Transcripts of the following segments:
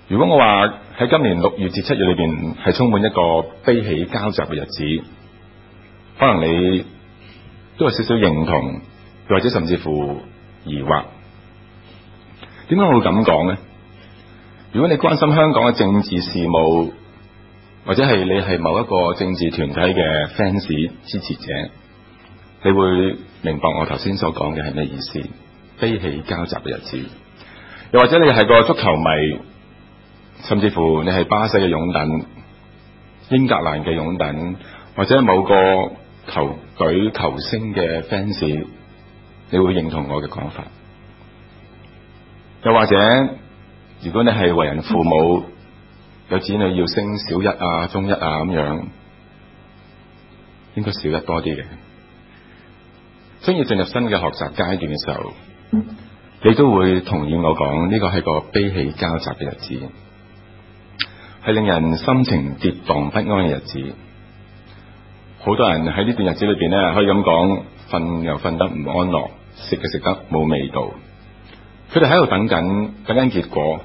如果我話喺今年6月至7月裏邊係充滿一個悲喜交集嘅日子，可能你都有少少認同，或者甚至乎疑惑。點解我會咁講呢？如果你關心香港嘅政治事務，或者係你係某一個政治團體嘅 fans 支持者，你會明白我頭先所講嘅係咩意思？悲喜交集嘅日子。又或者你係個足球迷，甚至乎你係巴西嘅擁躉、英格蘭嘅擁躉，或者某個球隊球星嘅 fans， 你會認同我嘅講法。又或者如果你係為人父母，有子女要升小一啊、中一啊咁樣，應該小一多啲嘅。將要進入新嘅學習階段嘅時候，你都會同意我講，呢個係個悲喜交集嘅日子，係令人心情跌宕不安嘅日子。好多人喺呢段日子裏邊咧，可以咁講，瞓又瞓得唔安樂，食就食得冇味道。佢哋喺度等緊結果。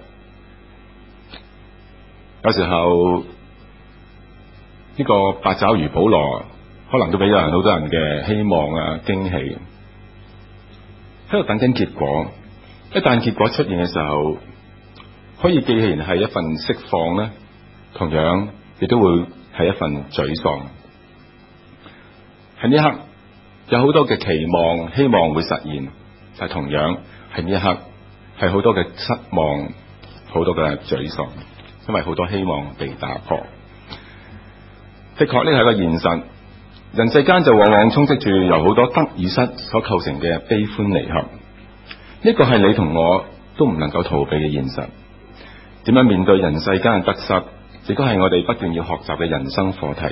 有時候呢個八爪魚保羅可能都俾好多人嘅希望啊、驚喜，喺度等緊結果。一旦結果出現嘅時候，可以既然係一份釋放咧，同樣亦都會係一份沮喪。喺呢一刻有好多嘅期望，希望會實現，但係同樣喺呢一刻係好多嘅失望，好多嘅沮喪。因為好多希望被打破，的確呢係一個現實。人世間就往往充斥住由好多得與失所構成嘅悲歡離合，呢個係你同我都唔能夠逃避嘅現實。點樣面對人世間嘅得失，亦都係我哋不斷要學習嘅人生課題。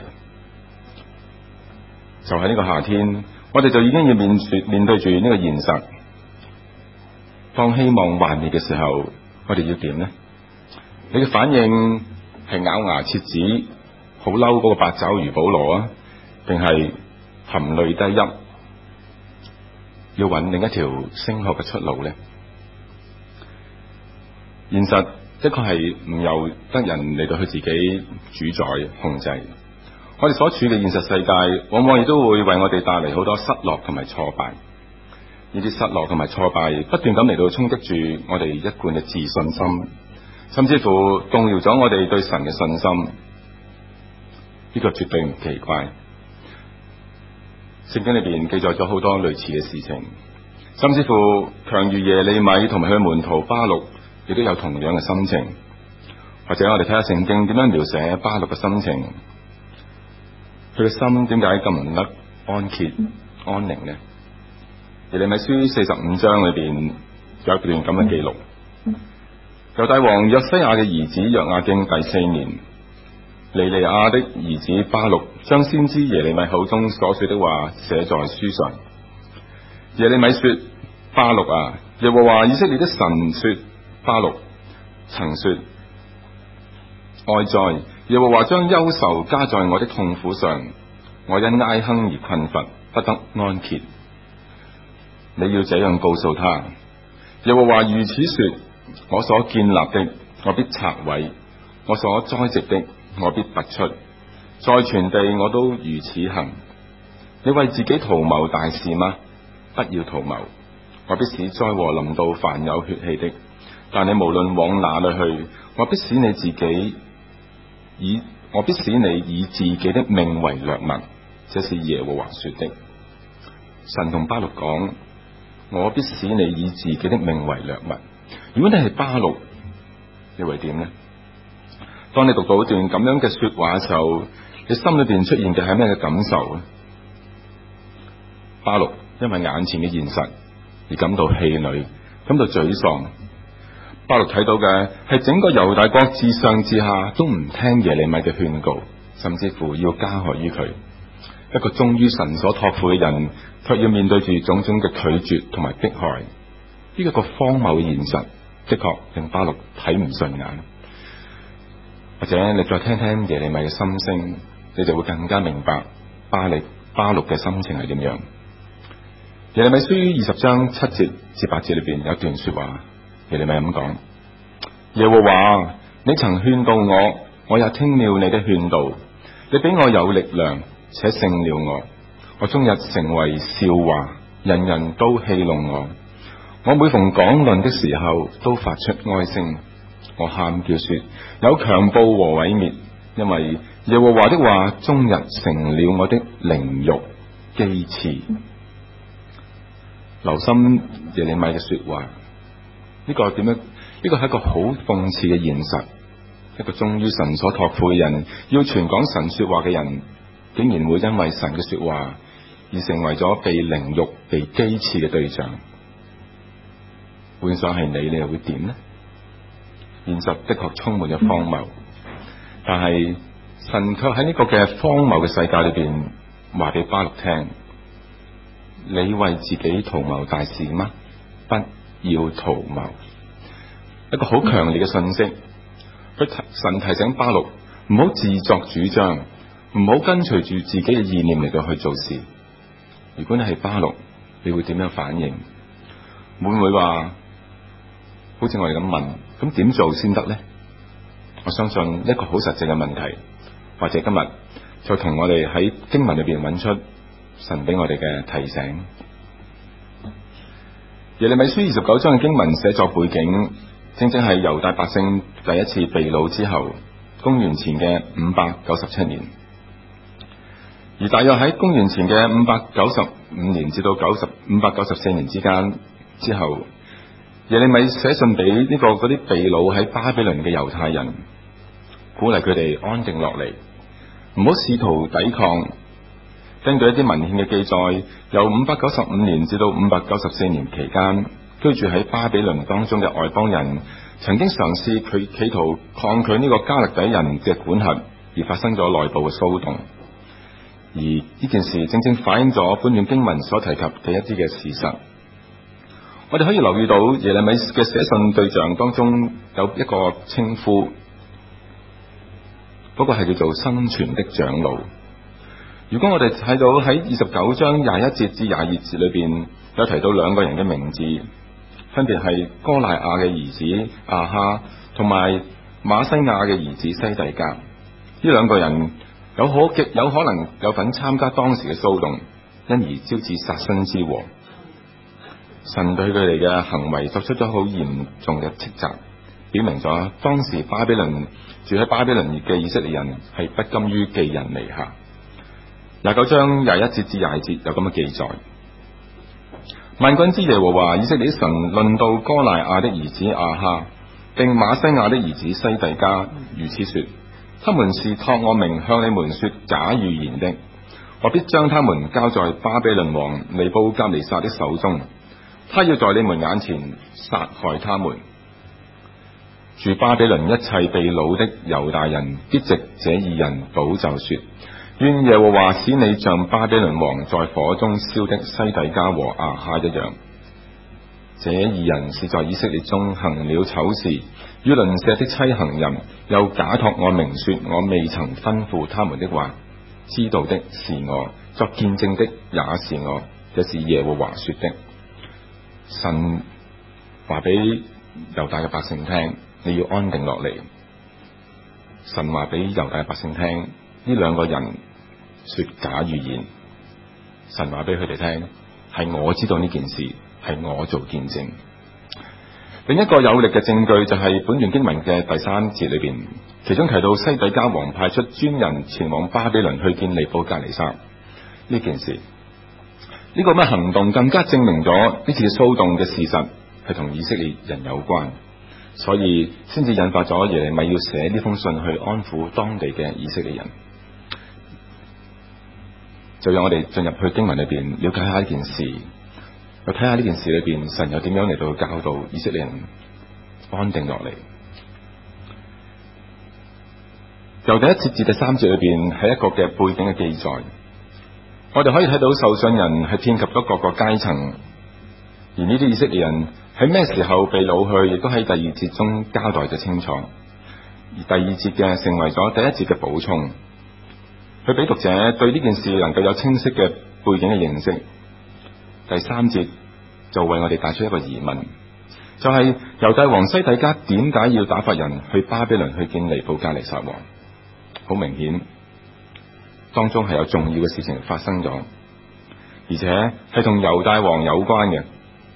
就喺呢個夏天，我哋就已經要面對住呢個現實。當希望幻滅嘅時候，我哋要點呢？你嘅反應係咬牙切齒，好嬲嗰個八爪魚保羅啊，定係含淚低泣，要揾另一條升學嘅出路呢？現實的確係唔由得人嚟到去自己主宰控制。我哋所處嘅現實世界，往往亦都會為我哋帶嚟好多失落同埋挫敗。呢啲失落同埋挫敗，不斷咁嚟到衝擊住我哋一貫嘅自信心。甚至乎動搖咗我哋對神嘅信心，呢個絕對唔奇怪。聖經裏邊記載咗好多類似嘅事情，甚至乎強如耶利米同埋佢門徒巴錄，亦都有同樣嘅心情。或者我哋睇下聖經點樣描寫巴錄嘅心情，佢嘅心點解咁唔得安歇安寧呢？耶利米書45章裏邊有一段咁嘅記錄。猶大王約西亞嘅兒子約雅敬第4年，尼尼亞的兒子巴錄將先知耶利米口中所說的話寫在書上。耶利米說：巴錄啊，耶和華以色列的神說，巴錄曾說：哀哉，耶和華將憂愁加在我的痛苦上，我因哀哼而困乏，不得安歇。你要這樣告訴他：耶和華如此說，我所建立的，我必拆毀；我所栽植的，我必拔出。在全地我都如此行。你為自己圖謀大事嗎？不要圖謀。我必使災禍臨到凡有血氣的。但你無論往哪裏去，我必使你以自己的命為掠物。這是耶和華說的。神同巴錄講：我必使你以自己的命為掠物。如果你係巴錄，你會點呢？當你讀到一段咁樣嘅說話嘅時候，你心裏邊出現嘅係咩嘅感受呢？巴錄因為眼前嘅現實而感到氣餒，感到沮喪。巴錄睇到嘅係整個猶大國自上至下都唔聽耶利米嘅勸告，甚至乎要加害於佢。一個忠於神所託付嘅人，卻要面對住種種嘅拒絕同埋迫害。呢個荒謬嘅現實，的確令巴錄睇唔順眼。或者你再聽聽耶利米嘅心聲，你就會更加明白巴錄嘅心情係點樣。耶利米書20章7節至8節裏邊有一段說話，耶利米咁講：耶和華， 你曾勸導我，我也聽了你的勸導。你俾我有力量，且勝了我。我終日成為笑話，人人都戲弄我。我每逢講論的時候，都發出哀聲。我喊叫說，有強暴和毀滅，因為耶和華的話終日成了我的凌辱譏刺。留心耶利米嘅說話，呢個點樣？呢個係一個好諷刺嘅現實。一個忠於神所託付嘅人，要傳講神說話嘅人，竟然會因為神嘅說話而成為咗被凌辱、被譏刺嘅對象。換上係你又會點呢？現實的確充滿咗荒謬，但係神卻喺呢個嘅荒謬嘅世界裏邊話俾巴錄聽：你為自己圖謀大事嗎？不要圖謀。一個好強烈嘅信息，神提醒巴錄唔好自作主張，唔好跟隨住自己嘅意念嚟到去做事。如果你係巴錄，你會點樣反應？會唔會話好似我哋咁問，咁點做先得呢？我相信一個好實際嘅問題，或者今日就同我哋喺經文裏邊揾出神俾我哋嘅提醒。耶利米書29章嘅經文寫作背景，正正係猶大百姓第一次被擄之後，公元前嘅597年。而大約喺公元前嘅595年至到594年之後，耶利米寫信俾嗰啲被擄喺巴比倫嘅猶太人，鼓勵佢哋安定落嚟，唔好試圖抵抗。根據一啲文獻嘅記載，由595年至到594年期間，居住喺巴比倫當中嘅外邦人，曾經嘗試企圖抗拒呢個加勒底人嘅管轄，而發生咗內部嘅騷動。而呢件事正正反映咗本段經文所提及嘅一啲嘅事實。我哋可以留意到耶利米嘅寫信對象當中有一個稱呼，嗰個係叫做生存的長老。如果我哋睇到喺29章21節至22節裏邊有提到兩個人嘅名字，分別係哥乃亞嘅兒子亞哈同埋馬西亞嘅兒子西底家。呢兩個人有可能有份參加當時嘅騷動，因而招致殺身之禍。神對佢哋嘅行為作出咗好嚴重嘅斥責，表明咗當時住喺巴比倫嘅以色列人係不甘於寄人籬下。29章21節至22節有咁嘅記載：萬軍之耶和華以色列神論到哥乃亞的兒子亞哈，並馬西亞的兒子西底家，如此說：他們是託我名向你們說假預言的，我必將他們交在巴比倫王尼布甲尼撒的手中，他要在你們眼前殺害他們。住巴比倫一切被擄的猶大人必藉這二人賭咒說：願耶和華使你像巴比倫王在火中燒的西底家和亞哈一樣。這二人是在以色列中行了醜事，與鄰舍的妻行淫，又假託我名說我未曾吩咐他們的話。知道的是我，作見證的也是我，這是耶和華說的。神話俾猶大嘅百姓聽，你要安定落嚟。神話俾猶大嘅百姓聽，呢兩個人說假預言。神話俾佢哋聽，係我知道呢件事，係我做見證。另一個有力嘅證據就係本段經文嘅第3節裏邊，其中提到西底家王派出專人前往巴比倫去見尼布甲尼撒呢件事。呢個咩行動更加證明咗呢次騷動嘅事實係同以色列人有關，所以先至引發咗耶利米要寫呢封信去安撫當地嘅以色列人。就讓我哋進入去經文裏邊了解下呢件事，去睇下呢件事裏邊神又點樣嚟到教導以色列人安定落嚟。由第1節至第3節裏邊係一個嘅背景嘅記載，我哋可以睇到受信人係遍及咗各個階層，而呢啲以色列人喺咩時候被擄去，亦都喺第2節中交代得清楚。而第2節嘅成為咗第1節嘅補充，佢俾讀者對呢件事能夠有清晰嘅背景嘅認識。第3節就為我哋帶出一個疑問： 就係猶大王西底家點解要打發人去巴比倫去見尼布甲尼撒王。好明顯當中係有重要嘅事情發生咗，而且係同猶大王有關嘅。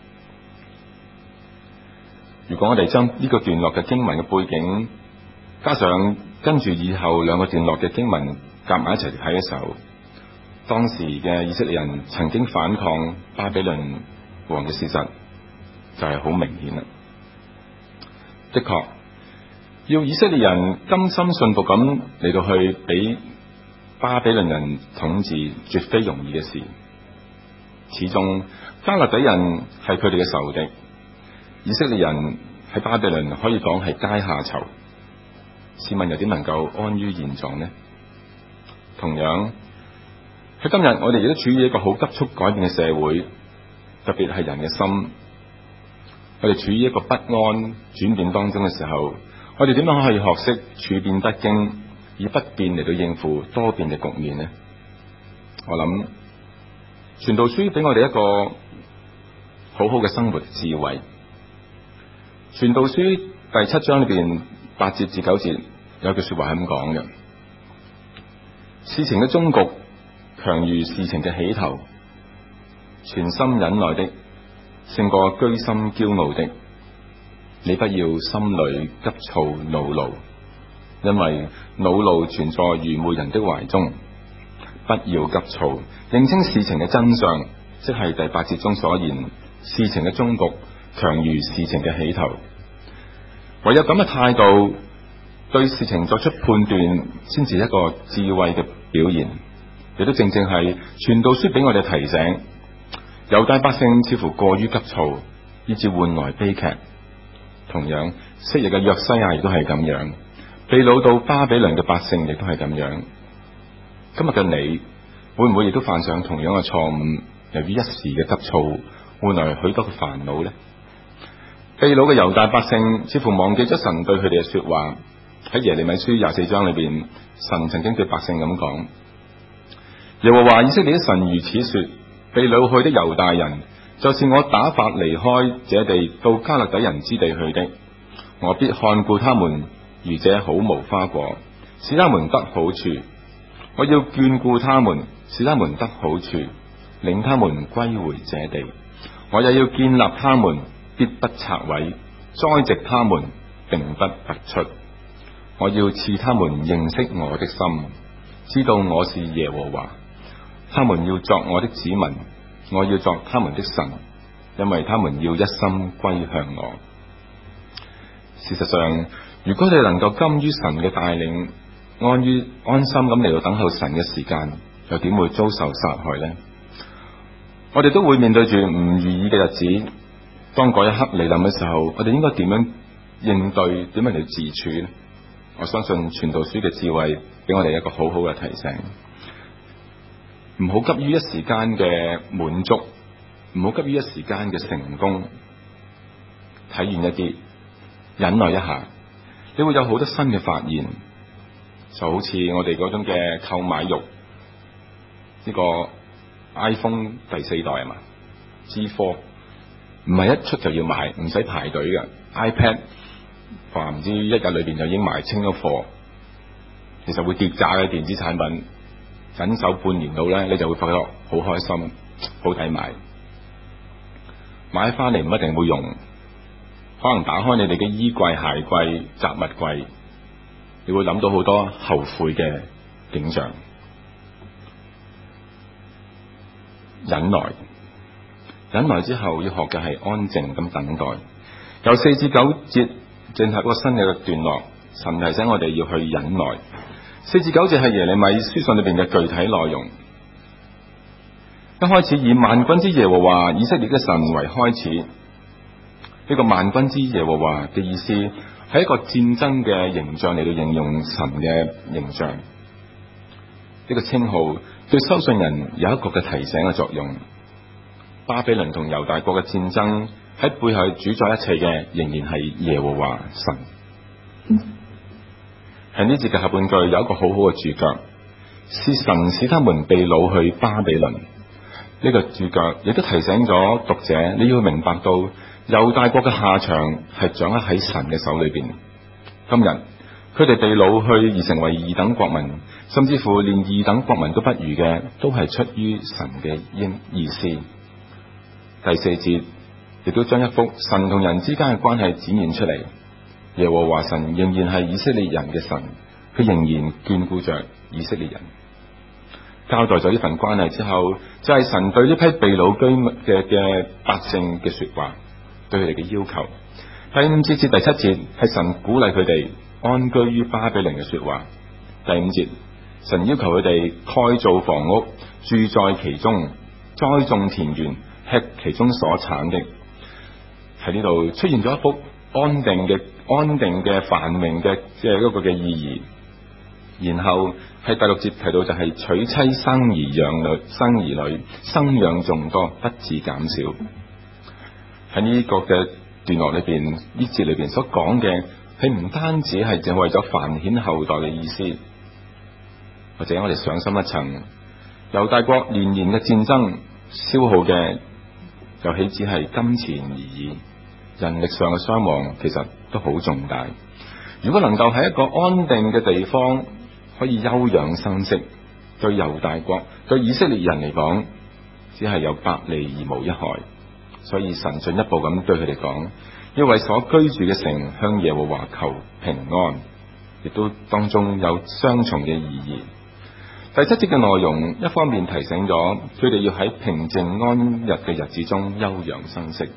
如果我哋將呢個段落嘅經文嘅背景加上跟住以後兩個段落嘅經文夾埋一齊睇嘅時候，當時嘅以色列人曾經反抗巴比倫王嘅事實就係好明顯啦。的確，要以色列人甘心信服咁嚟到去俾巴比倫人統治，絕非容易嘅事。始終迦勒底人係佢哋嘅仇敵，以色列人喺巴比倫可以講係階下囚。試問又點能夠安於現狀呢？同樣喺今日，我哋亦都處於一個好急速改變嘅社會，特別係人嘅心，我哋處於一個不安轉變當中嘅時候，我哋點樣可以學識處變不驚，以不變嚟到應付多變嘅局面呢？我諗傳道書俾我哋一個好好嘅生活智慧。傳道書第7章裏邊8節至9節有句說話係咁講嘅：事情嘅終局強如事情嘅起頭，全心忍耐的勝過居心驕傲的。你不要心裏急躁惱怒，因為惱怒存在愚昧人的懷中。不要急躁，認清事情嘅真相，即係第8節中所言，事情嘅終局強如事情嘅起頭。唯有咁嘅態度，對事情作出判斷，先至一個智慧嘅表現。亦都正正係傳道書俾我哋提醒，猶大百姓似乎過於急躁，以致換來悲劇。同樣昔日嘅約西亞亦都係咁樣，被擄到巴比倫嘅百姓亦都係咁樣。今日嘅你會唔會亦都犯上同樣嘅錯誤？由於一時嘅急躁，換來許多嘅煩惱呢？被擄嘅猶大百姓似乎忘記咗神對佢哋嘅說話。喺耶利米書24章裏邊，神曾經對百姓咁講：耶和華以色列的神如此說，被擄去的猶大人，就是我打發離開這地到迦勒底人之地去的，我必看顧他們如這好無花果，使他們得好處。我要眷顧他們，使他們得好處，領他們歸回這地。我也要建立他們，必不拆毀；栽植他們，並不拔出。我要賜他們認識我的心，知道我是耶和華。他們要作我的子民，我要作他們的神，因為他們要一心歸向我。事實上，如果你能夠甘於神嘅帶領，安心咁嚟到等候神嘅時間，又點會遭受殺害呢？我哋都會面對住唔如意嘅日子。當嗰一刻嚟臨嘅時候，我哋應該點樣應對？點樣嚟自處呢？我相信傳道書嘅智慧俾我哋一個好好嘅提醒。唔好急於一時間嘅滿足，唔好急於一時間嘅成功。睇遠一啲，忍耐一下，你會有好多新嘅發現。就好似我哋嗰種嘅購買欲，呢個 iPhone 第4代係嘛？G4唔係一出就要買，唔使排隊嘅。iPad 話唔知一日裏邊就已經賣清咗貨，其實會跌價嘅電子產品，忍手半年到咧，你就會發覺好開心，好抵買。買翻嚟唔一定會用，可能打開你哋嘅衣櫃、鞋櫃、雜物櫃，你會諗到好多後悔嘅景象。忍耐之後要學嘅係安靜咁等待。由4至9節進入一個新嘅段落，神提醒我哋要去忍耐。4至9節係耶利米書信裏邊嘅具體內容。一開始以萬軍之耶和華以色列嘅神為開始，呢個萬軍之耶和華嘅意思係一個戰爭嘅形象嚟到形容神嘅形象。呢個稱號對收信人有一個嘅提醒嘅作用。巴比倫同猶大國嘅戰爭喺背後主宰一切嘅，仍然係耶和華神。喺呢節嘅下半句有一個好好嘅注腳，是神使他們被擄去巴比倫。呢個注腳亦都提醒咗讀者，你要明白到猶大國嘅下場係掌握喺神嘅手裏邊。今日佢哋被擄去而成為二等國民，甚至乎連二等國民都不如嘅，都係出於神嘅意思。第4節亦都將一幅神同人之間嘅關係展現出嚟。耶和華神仍然係以色列人嘅神，佢仍然眷顧着以色列人。交代咗呢份關係之後，就係神對呢批被擄居民嘅百姓嘅說話，對佢哋嘅要求。第5節至第7節係神鼓勵佢哋安居於巴比倫嘅說話。第5節，神要求佢哋蓋造房屋，住在其中，栽種田園，吃其中所產的。喺呢度出現咗一幅安定嘅繁榮嘅一個嘅意義。然後喺第6節提到就係娶妻生兒女，生養眾多，不致減少。喺呢個嘅段落裏邊，呢節裏邊所講嘅係唔單止係淨為咗繁衍後代嘅意思，或者我哋上深一層，猶大國年年嘅戰爭消耗嘅又豈止係金錢而已，人力上嘅傷亡其實都好重大。如果能夠喺一個安定嘅地方可以休養生息，對猶大國對以色列人嚟講，只係有百利而無一害。所以神進一步咁對佢哋講，要為所居住嘅城向耶和華求平安，亦都當中有雙重嘅意義。第7節嘅內容，一方面提醒咗佢哋要喺平靜安逸嘅日子中休養生息。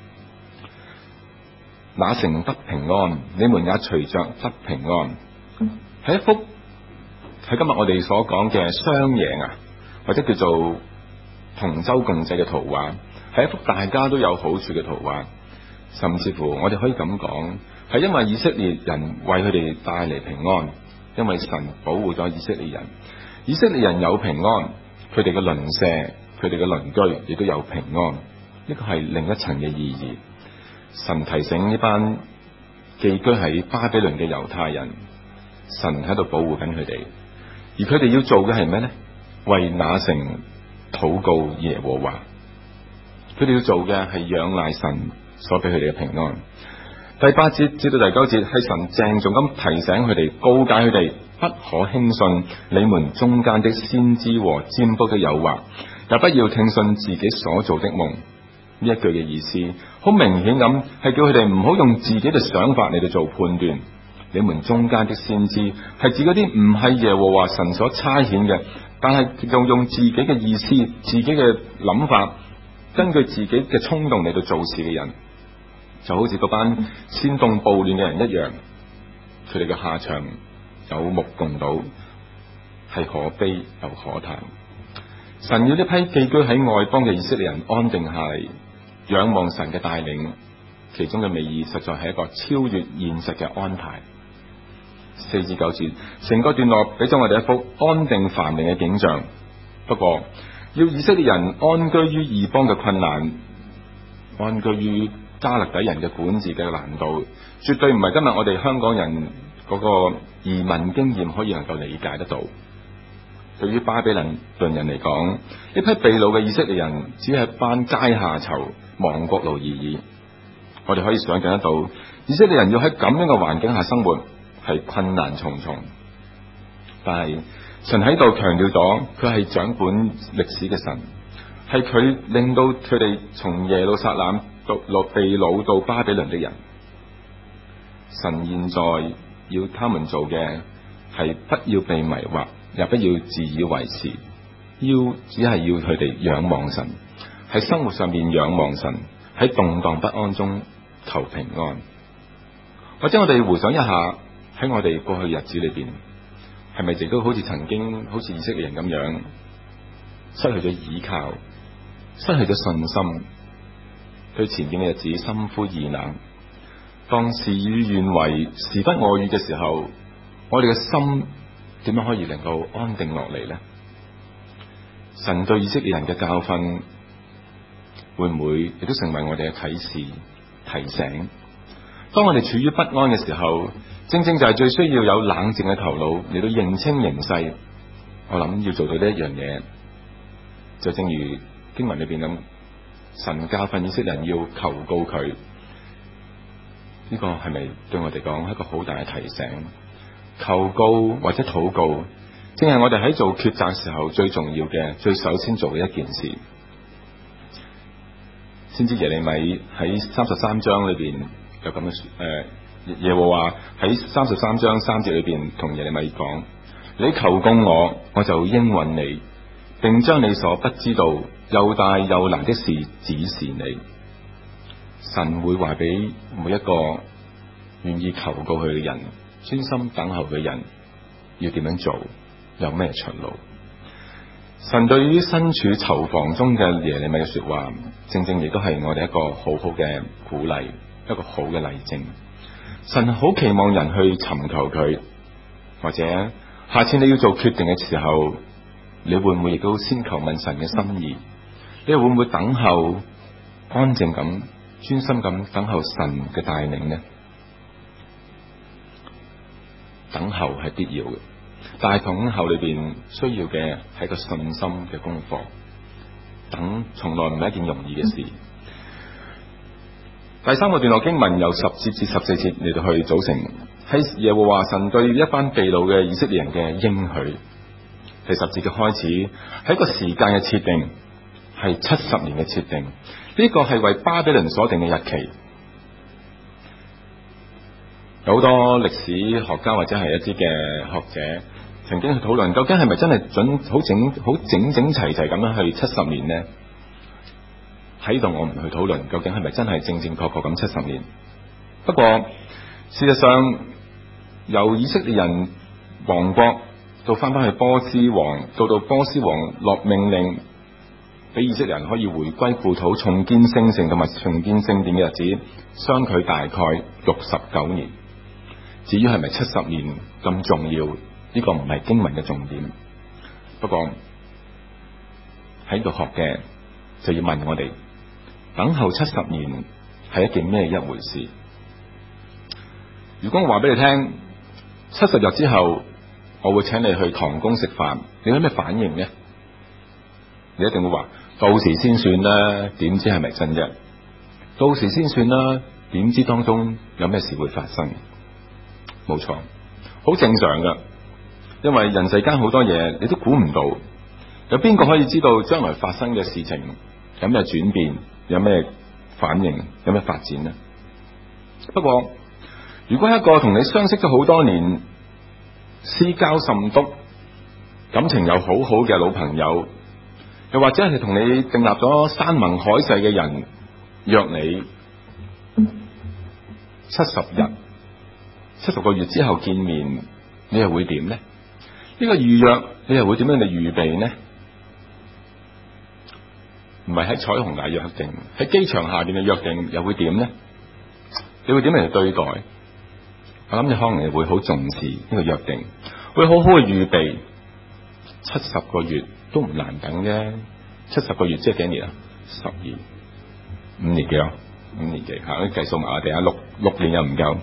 那城得平安，你們也隨着得平安。係一幅喺今日我哋所講嘅雙贏或者叫做同舟共濟嘅圖畫，係一幅大家都有好處嘅圖畫。甚至乎我哋可以咁講，係因為以色列人為佢哋帶嚟平安，因為神保護咗以色列人，以色列人有平安，佢哋嘅鄰舍、佢哋嘅鄰居亦都有平安。呢個係另一層嘅意義。神提醒呢班寄居喺巴比倫嘅猶太人，神喺度保護緊佢哋，而佢哋要做嘅係咩呢？為那城禱告耶和華。佢哋要做嘅係仰賴神所俾佢哋嘅平安。第8節至到第9節係神鄭重咁提醒佢哋，告誡佢哋不可輕信你們中間的先知和占卜的誘惑，也不要聽信自己所做的夢。呢一句嘅意思好明顯咁係叫佢哋唔好用自己嘅想法嚟到做判斷。你們中間的先知係指嗰啲唔係耶和華神所差遣嘅，但係用自己嘅意思、自己嘅諗法，根據自己嘅衝動嚟到做事嘅人，就好似嗰班煽動暴亂嘅人一樣，佢哋嘅下場有目共睹，係可悲又可嘆。神要呢批寄居喺外邦嘅以色列人安定下嚟，仰望神嘅帶領，其中嘅美意實在係一個超越現實嘅安排。4至9節成個段落俾咗我哋一幅安定繁榮嘅景象。不過要以色列人安居於異邦嘅困難，安居於加勒底人嘅管治嘅難度，絕對唔係今日我哋香港人嗰個移民經驗可以能夠理解得到。對於巴比倫人嚟講，呢批被擄嘅以色列人只係一班階下囚、亡國奴而已。我哋可以想象得到，以色列人要喺咁樣嘅環境下生活係困難重重。但係神喺度強調咗，佢係掌管歷史嘅神，係佢令到佢哋從耶路撒冷被擄到巴比倫的人。神現在要他們做嘅係不要被迷惑，也不要自以為是，只係要佢哋仰望神，喺生活上面仰望神，喺動盪不安中求平安。或者我哋回想一下，喺我哋過去日子裏邊，係咪亦都好似曾經好似以色列人咁樣失去咗依靠，失去咗信心，對前景嘅日子心灰意冷，當事與願違、時不我與嘅時候，我哋嘅心點樣可以能夠安定落嚟呢？神對以色列人嘅教訓會唔會亦都成為我哋嘅啟示提醒？當我哋處於不安嘅時候，正正就係最需要有冷靜嘅頭腦嚟到認清形勢。我諗要做到呢一樣嘢，就正如經文裏邊咁神教訓以色列人要求告佢，呢個係咪對我哋講係一個好大嘅提醒？求告或者禱告，正係我哋喺做抉擇時候最重要嘅、最首先做嘅一件事。先知耶利米喺33章裏邊有咁嘅耶和華喺33章3節裏邊同耶利米講：你求告我，我就應允你，並將你所不知道又大又難的事指示你。神會話俾每一個願意求告佢嘅人，專心等候嘅人，要點樣做，有咩出路。神對於身處囚房中嘅耶利米嘅說話，正正亦都係我哋一個好好嘅鼓勵，一個好嘅例證。神好期望人去尋求佢，或者下次你要做決定嘅時候，你會唔會亦都先求問神嘅心意？你會唔會等候安靜咁、專心咁等候神嘅帶領呢？等候係必要嘅，但係等候裏邊需要嘅係個信心嘅功課。等從來唔係一件容易嘅事。第三個段落經文由10節至14節嚟到去組成，係耶和華神對一班被擄嘅以色列人嘅應許。第10節嘅開始係一個時間嘅設定，係70年嘅設定。呢個係為巴比倫所定嘅日期。有好多歷史學家或者係一啲嘅學者曾經去討論，究竟係咪真係好整齊咁樣去70年呢？喺度我唔去討論究竟係咪真係正確咁70年。不過事實上，由以色列人亡國到翻去波斯王，到波斯王落命令俾以色列人可以回歸故土、重建聖城同埋重建聖殿嘅日子，相距大概69年。至於係咪70年咁重要，呢個唔係經文嘅重點。不過喺度學嘅就要問我哋，等候70年係一件咩一回事？如果我話俾你聽，70日之後我會請你去唐宮食飯，你有咩反應呢？你一定會話到時先算啦，點知係咪真啫？到時先算啦，點知當中有咩事會發生？冇錯，好正常噶，因為人世間好多嘢你都估唔到，有邊個可以知道將來發生嘅事情有咩轉變，有咩反應，有咩發展呢？不過如果一個同你相識咗好多年、私交甚篤、感情又好好嘅老朋友，又或者係同你訂立咗山盟海誓嘅人，約你70日、70個月之後見面，你又會點呢？呢個預約你又會點樣嚟預備呢？唔係喺彩虹崖約定，喺機場下邊嘅約定又會點呢？你會點嚟對待？我諗你可能你會好重視呢個約定，會好好去預備。70個月都唔難等啫，70個月即係幾年啊？5年幾啊？5年幾吓？啲計數麻麻地啊，6年又唔夠。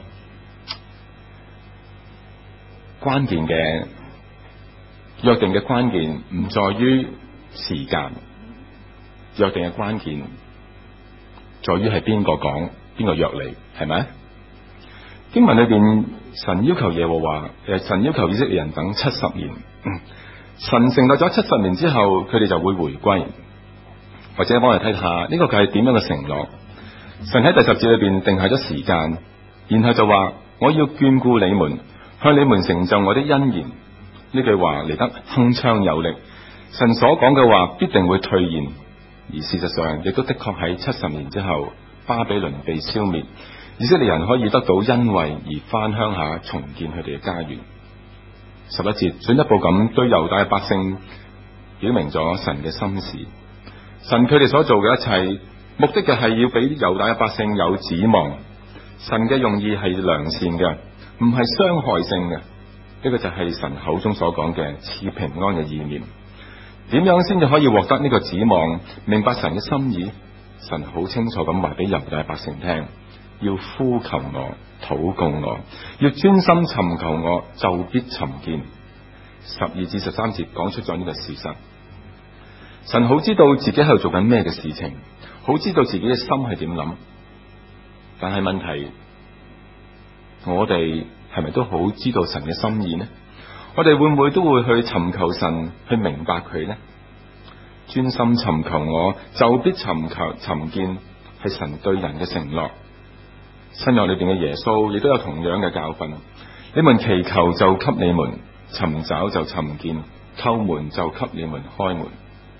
關鍵嘅約定嘅關鍵唔在於時間，約定嘅關鍵在於係邊個講，邊個約你，係咪？經文裏邊神要求耶和華，神要求以色列人等70年。神承諾咗70年之後，佢哋就會回歸。或者幫我哋睇下呢個係點樣嘅承諾？神喺第10節裏邊定下咗時間，然後就話我要眷顧你們，向你們成就我的恩言。呢句話嚟得鏗鏘有力，神所講嘅話必定會兌現。而事實上亦都的確喺70年之後，巴比倫被消滅，以色列人可以得到恩惠而翻鄉下重建佢哋嘅家園。11節進一步咁對猶大百姓表明咗神嘅心事，神佢哋所做嘅一切目的嘅係要俾猶大嘅百姓有指望。神嘅用意係良善嘅，唔係傷害性嘅。呢個就係神口中所講嘅賜平安嘅意念。點樣先至可以獲得呢個指望，明白神嘅心意？神好清楚咁話俾猶大百姓聽，要呼求我，禱告我，要專心尋求我，就必尋見。12至13節講出咗呢個事實。神好知道自己喺度做緊咩嘅事情， 好知道自己嘅心係點諗。但係問題，我哋係咪都好知道神嘅心意呢？我哋會唔會都會去尋求神，去明白佢呢？專心尋求我，就必尋見，係神對人嘅承諾。新約裏邊嘅耶穌亦都有同樣嘅教訓：你們祈求就給你們，尋找就尋見，叩門就給你們開門。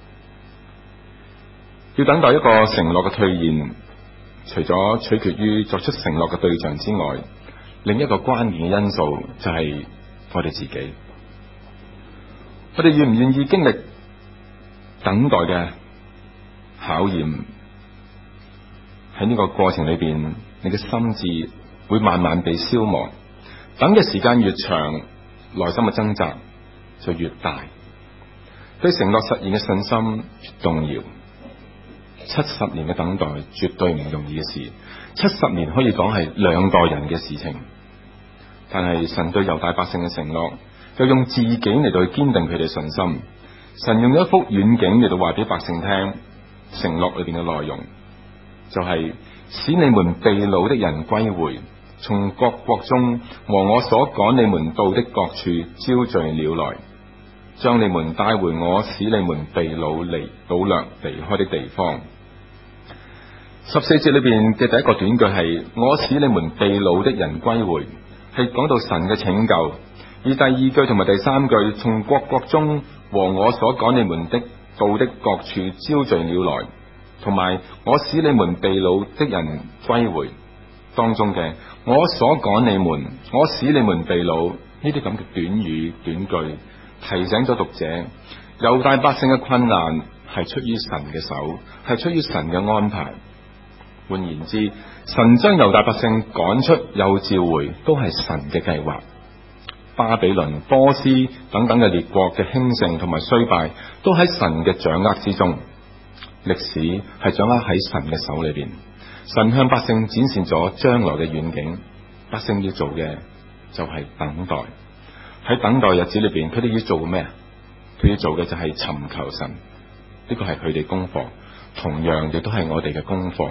要等待一個承諾嘅兌現，除咗取決於作出承諾嘅對象之外，另一個關鍵嘅因素就係我哋自己。我哋願唔願意經歷等待嘅考驗？喺呢個過程裏邊，你嘅心智會慢慢被消磨，等嘅時間越長，內心嘅掙扎就越大，對承諾實現嘅信心越動搖。70年嘅等待絕對唔容易嘅事，70年可以講係2代人嘅事情。但係神對猶大百姓嘅承諾，就用自己嚟到去堅定佢哋信心。神用一幅遠景嚟到話俾百姓聽，承諾裏邊嘅內容就係使你們被擄的人歸回，從各國中和我所趕你們到的各處招聚了來，將你們帶回我使你們被擄擄掠離開的地方。14節裏邊嘅第一個短句係我使你們被擄的人歸回，係講到神嘅拯救。而第二句同埋第三句從各國中和我所趕你們的到的各處招聚了來，同埋我使你們被擄的人歸回當中嘅我所趕你們，我使你們被擄，呢啲咁嘅短語短句提醒咗讀者，猶大百姓嘅困難係出於神嘅手，係出於神嘅安排。換言之，神將猶大百姓趕出又召回，都係神嘅計劃。巴比倫、波斯等等嘅列國嘅興盛同埋衰敗，都喺神嘅掌握之中。歷史係掌握喺神嘅手裏邊。神向百姓展現咗將來嘅遠景，百姓要做嘅就係等待。喺等待日子裏邊，佢哋要做咩啊？佢要做嘅就係尋求神，呢個係佢哋功課，同樣亦都係我哋嘅功課。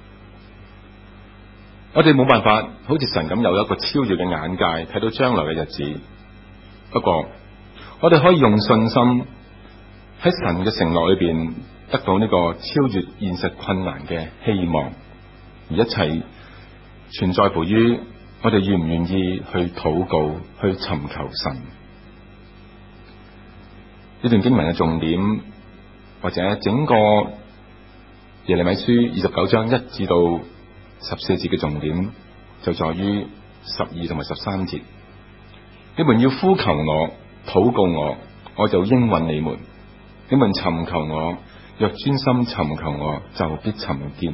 我哋冇辦法好似神咁有一個超越嘅眼界，睇到將來嘅日子。不過我哋可以用信心喺神嘅承諾裏邊得到呢個超越現實困難嘅希望，而一切全在乎於我哋願唔願意去禱告，去尋求神。呢段經文嘅重點，或者整個耶利米書29章1至到14節嘅重點，就在於12同埋13節。你們要呼求我，禱告我，我就應允你們。你們尋求我，若專心尋求我，就必尋見。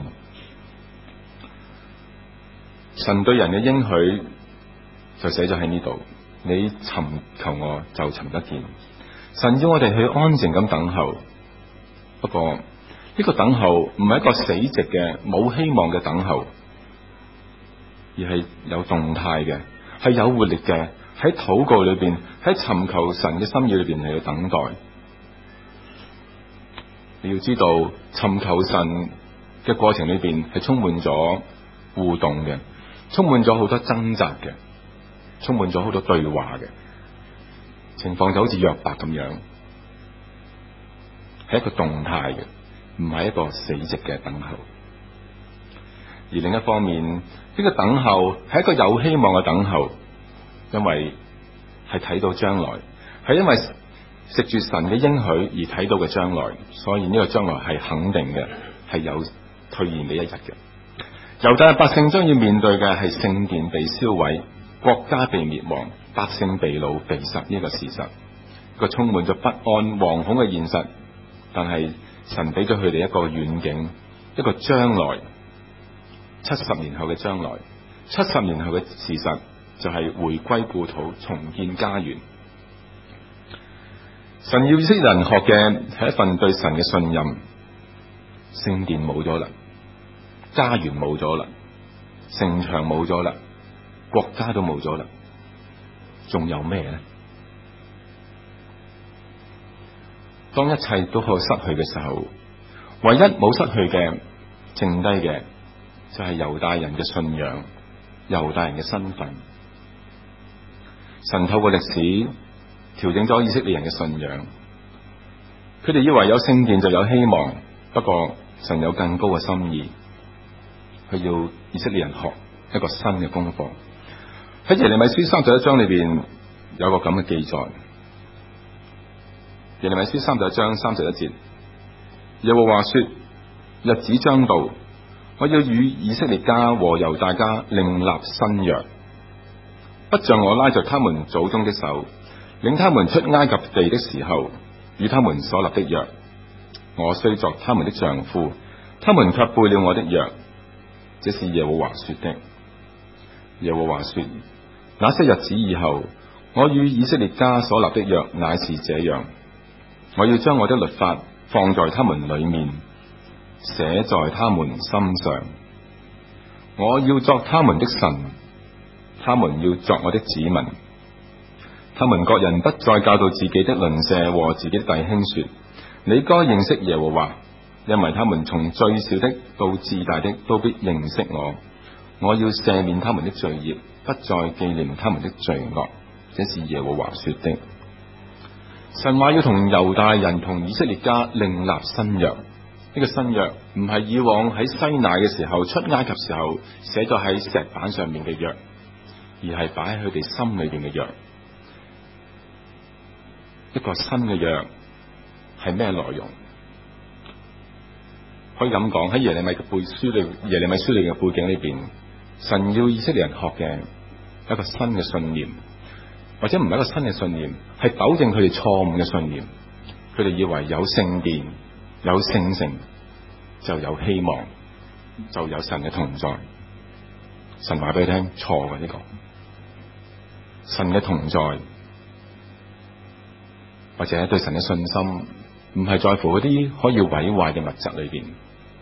神對人嘅應許就寫咗喺呢度，你尋求我就尋得見。神要我哋去安靜咁等候，不過呢個等候唔係一個死寂嘅冇希望嘅等候，而係有動態嘅，係有活力嘅，喺禱告裏邊，喺尋求神嘅心意裏邊嚟去等待。你要知道，尋求神嘅過程裏邊係充滿咗互動嘅，充滿咗好多掙扎嘅，充滿咗好多對話嘅情況，就好似約伯咁樣，係一個動態嘅，唔係一個死寂嘅等候。而另一方面，呢個等候係一個有希望嘅等候，因為係睇到將來，係因為食住神嘅應許而睇到嘅將來，所以呢個將來係肯定嘅，係有兌現嘅一日嘅。猶大百姓將要面對嘅係聖殿被燒毀、國家被滅亡、百姓被擄被殺呢個事實，個充滿咗不安、惶恐嘅現實。但係神俾咗佢哋一個遠景，一個將來，70年後嘅將來，70年後嘅事實就係回歸故土，重建家園。神要以色列人學嘅係一份對神嘅信任。聖殿冇咗啦，家園冇咗啦，城牆冇咗啦，國家都冇咗啦，仲有咩呢？當一切都可以失去嘅時候，唯一冇失去嘅剩低嘅就係猶大人嘅信仰，猶大人嘅身份。神透過歷史調整咗以色列人嘅信仰，佢哋以為有聖殿就有希望，不過神有更高嘅心意，佢要以色列人學一個新嘅功課。喺耶利米書31章裏邊有個咁嘅記載，耶利米書31章31節，耶和華說：日子將到，我要與以色列家和猶大家另立新約，不像我拉着他們祖宗的手，領他們出埃及地的時候與他們所立的約。我雖作他們的丈夫，他們卻背了我的約。這是耶和華說的。耶和華說：那些日子以後，我與以色列家所立的約乃是這樣，我要將我的律法放在他們裏面，寫在他們心上。我要作他們的神，他們要作我的子民。他們各人不再教導自己的鄰舍和自己的弟兄說：你該認識耶和華，因為他們從最小的到至大的都必認識我。我要赦免他們的罪孽，不再紀念他們的罪惡。這是耶和華說的。神話要同猶大人同以色列家另立新約。呢個新約唔係以往喺西乃嘅時候出埃及時候寫咗喺石板上面嘅約，而係擺喺佢哋心裏邊嘅約。一個新嘅約係咩內容？可以咁講，喺耶利米書裏嘅背景裏邊，神要以色列人學嘅一個新嘅信念，或者唔係一個新嘅信念，係糾正佢哋錯誤嘅信念。佢哋以為有聖殿、有聖城就有希望，就有神嘅同在。神話俾你聽，錯嘅呢個。神嘅同在或者對神嘅信心，唔係在乎嗰啲可以毀壞嘅物質裏邊。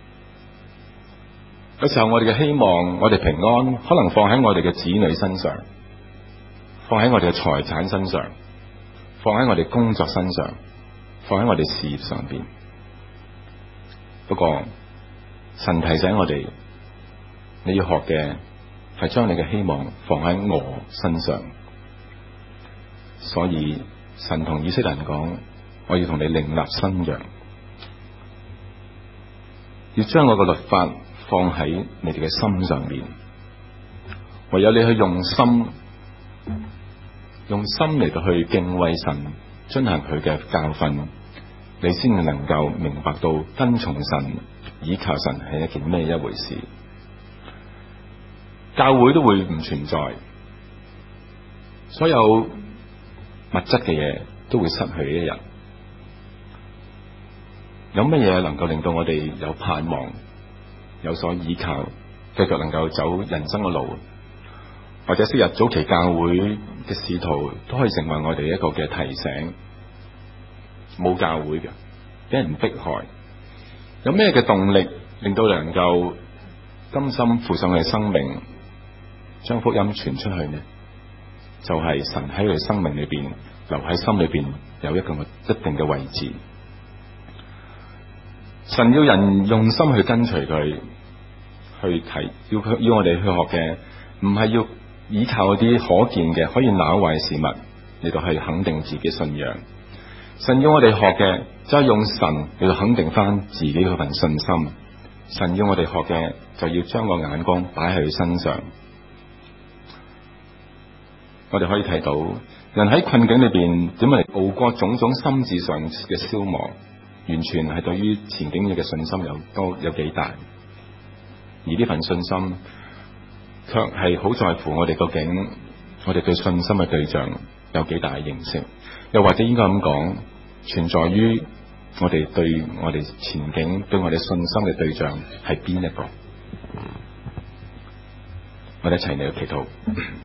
有時候我哋嘅希望，我哋平安，可能放喺我哋嘅子女身上，放喺我哋嘅財產身上，放喺我哋工作身上，放喺我哋事業上邊。不過神提醒我哋，你要學嘅係將你嘅希望放喺我身上。所以神同以色列人講，我要同你另立新約，要將我嘅律法放喺你哋嘅心上面。唯有你去用心嚟到去敬畏神，遵行佢嘅教訓，你先能夠明白到跟從神、倚靠神係一件咩一回事。教會都會唔存在，所有物質嘅嘢都會失去一日。有乜嘢能夠令到我哋有盼望、有所依靠，繼續能夠走人生嘅路？或者昔日早期教會嘅使徒都可以成為我哋一個嘅提醒。冇教會嘅，俾人迫害，有咩嘅動力令到能夠甘心付上佢嘅生命，將福音傳出去呢？就係神喺佢生命裏邊留喺心裏邊有一個一定嘅位置。神要人用心去跟隨佢，去提，要我哋去學嘅，唔係要依靠嗰啲可見嘅可以朽壞嘅事物嚟到去肯定自己信仰。神要我哋學嘅就係用神嚟到肯定翻自己嗰份信心。神要我哋學嘅就要將個眼光擺喺佢身上。我哋可以睇到人喺困境裏邊點樣嚟熬過種種心智上嘅消磨，完全係對於前景嘅信心有幾大。而呢份信心卻係好在乎我哋究竟我哋對信心嘅對象有幾大嘅認識，又或者應該咁講，存在於我哋對我哋前景對我哋信心嘅對象係邊一個？我哋一齊嚟祈禱。